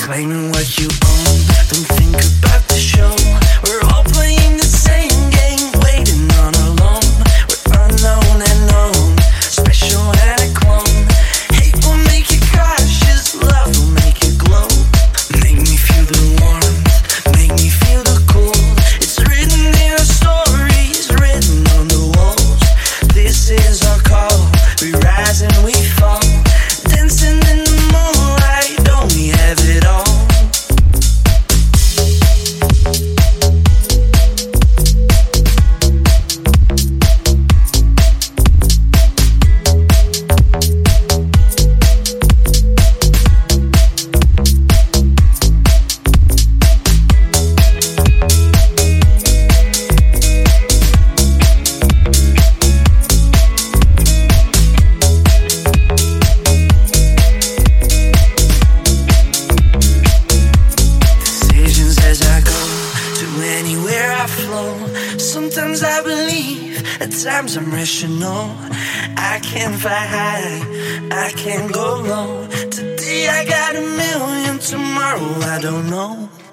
claiming what you own. Don't think about the show. We're all playing the same game, waiting on a loan. We're unknown and known, special and a clone. Hate will make you cautious, love will make you glow. Make me feel the warmth, make me feel the cold. It's written in our stories, written on the walls. This is our call, we rise and we fall. Dancing in the moonlight, don't we have it all? Sometimes I believe, at times I'm rational. I can fly high, I can go low. Today I got a million, tomorrow I don't know.